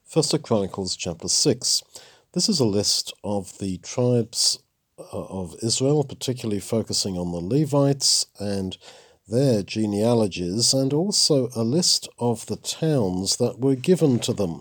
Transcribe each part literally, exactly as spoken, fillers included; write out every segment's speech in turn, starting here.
First Chronicles chapter six. This is a list of the tribes uh, of Israel, particularly focusing on the Levites and their genealogies, and also a list of the towns that were given to them.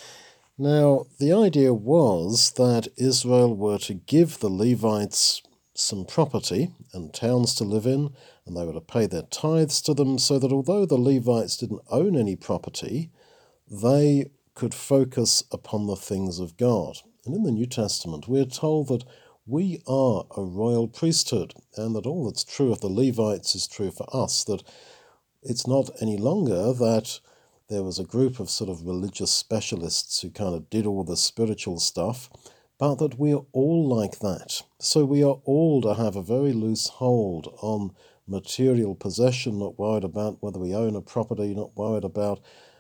Now, the idea was that Israel were to give the Levites some property and towns to live in, and they were to pay their tithes to them, so that although the Levites didn't own any property, they could focus upon the things of God. And in the New Testament, we're told that we are a royal priesthood, and that all that's true of the Levites is true for us, that it's not any longer that there was a group of sort of religious specialists who kind of did all the spiritual stuff, but that we are all like that. So we are all to have a very loose hold on material possession, not worried about whether we own a property, not worried about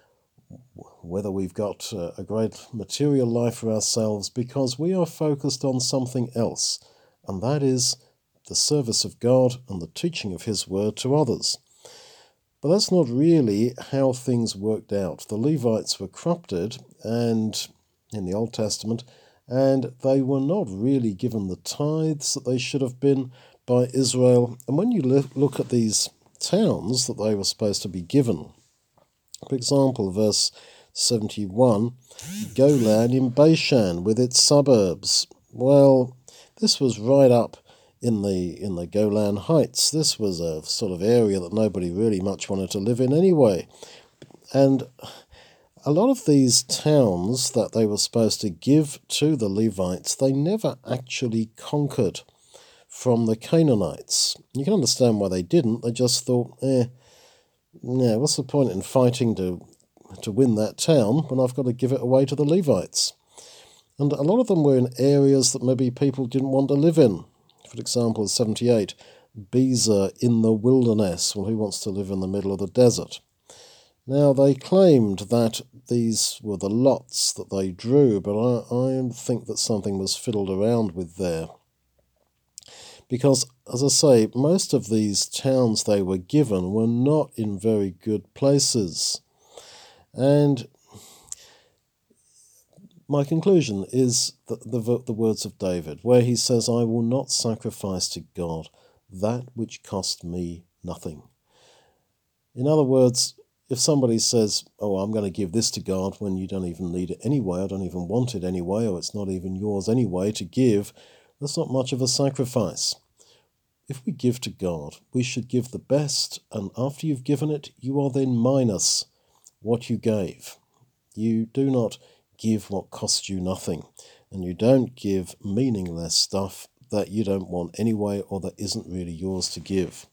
whether we've got uh, a great material life for ourselves, because we are focused on something else, and that is the service of God and the teaching of His word to others. But that's not really how things worked out. The Levites were corrupted and in the Old Testament, and they were not really given the tithes that they should have been by Israel. And when you look at these towns that they were supposed to be given, for example, verse seventy-one, Golan in Bashan with its suburbs. Well, this was right up in the in the Golan Heights. This was a sort of area that nobody really much wanted to live in anyway. And a lot of these towns that they were supposed to give to the Levites, they never actually conquered from the Canaanites. You can understand why they didn't. They just thought, eh, yeah, what's the point in fighting to to win that town when I've got to give it away to the Levites? And a lot of them were in areas that maybe people didn't want to live in. For example, seventy-eight, Bezer in the wilderness. Well, who wants to live in the middle of the desert? Now, they claimed that these were the lots that they drew, but I, I think that something was fiddled around with there. Because, as I say, most of these towns they were given were not in very good places. And my conclusion is the, the, the words of David, where he says, I will not sacrifice to God that which cost me nothing. In other words, if somebody says, oh, I'm going to give this to God when you don't even need it anyway, I don't even want it anyway, or it's not even yours anyway to give, that's not much of a sacrifice. If we give to God, we should give the best, and after you've given it, you are then minus what you gave. You do not give what costs you nothing, and you don't give meaningless stuff that you don't want anyway or that isn't really yours to give.